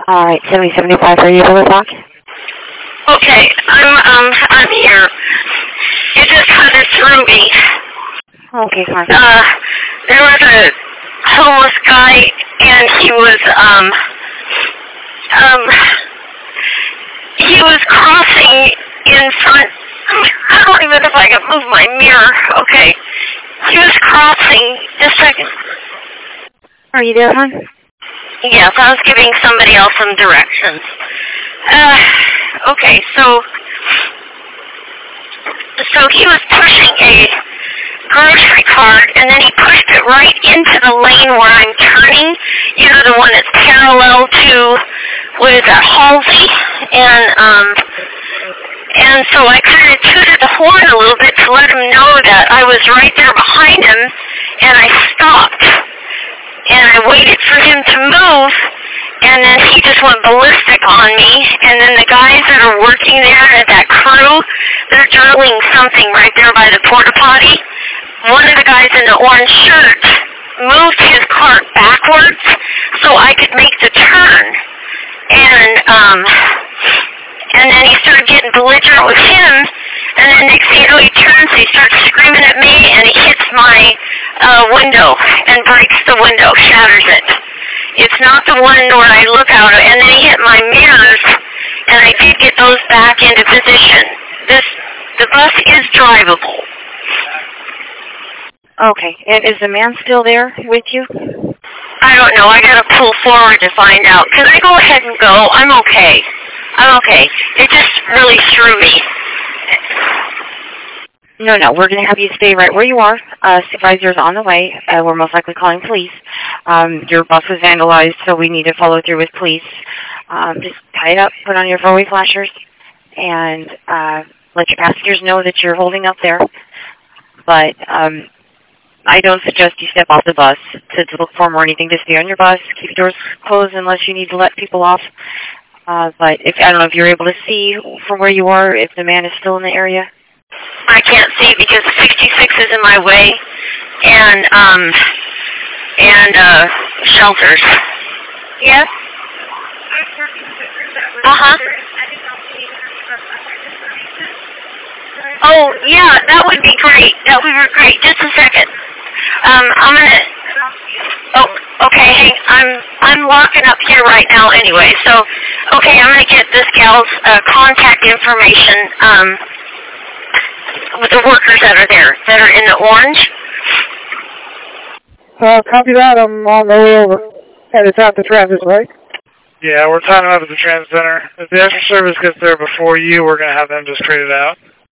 All right, 7075, are you able to talk? Okay, I'm here. It just kind of threw me. Okay, fine. There was a homeless guy, and he was crossing in front. I don't even know if I can move my mirror. Okay. He was crossing. Just a second. Are you there, hon? Yes, I was giving somebody else some directions. Okay, so he was pushing a grocery cart, and then he pushed it right into the lane where I'm turning, you know, the one that's parallel to, what is that, Halsey? And so I kind of tooted the horn a little bit to let him know that I was right there behind him, and I stopped. And I waited for him to move, and then he just went ballistic on me. And then the guys that are working there at that crew, they're drilling something right there by the porta potty. One of the guys in the orange shirt moved his cart backwards so I could make the turn. And then he started getting belligerent with him, and then next thing you know, he turns and he starts screaming at me, and he hits my window and breaks the window, shatters it. It's not the one where I look out, and then he hit my mirrors, and I did get those back into position. The bus is drivable. Okay, and is the man still there with you? I don't know. I got to pull forward to find out. Can I go ahead and go? I'm okay. It just really threw me. No, we're going to have you stay right where you are. Supervisor's on the way. We're most likely calling police. Your bus was vandalized, so we need to follow through with police. Just tie it up, put on your four-way flashers, and let your passengers know that you're holding up there. But I don't suggest you step off the bus to look for them or anything. Just stay on your bus. Keep your doors closed unless you need to let people off. But I don't know if you're able to see from where you are if the man is still in the area. I can't see because 66 is in my way, and shelters. Yes? Uh-huh. Oh, yeah, that would be great. That would be great. Just a second. I'm gonna... Oh, okay, hey, I'm locking up here right now anyway, so, okay, I'm gonna get this gal's contact information, with the workers that are there, that are in the orange. Copy that. I'm on the way over. And it's at the transit, right? Yeah, we're tying up at the transit center. If the extra service gets there before you, we're going to have them just trade it out.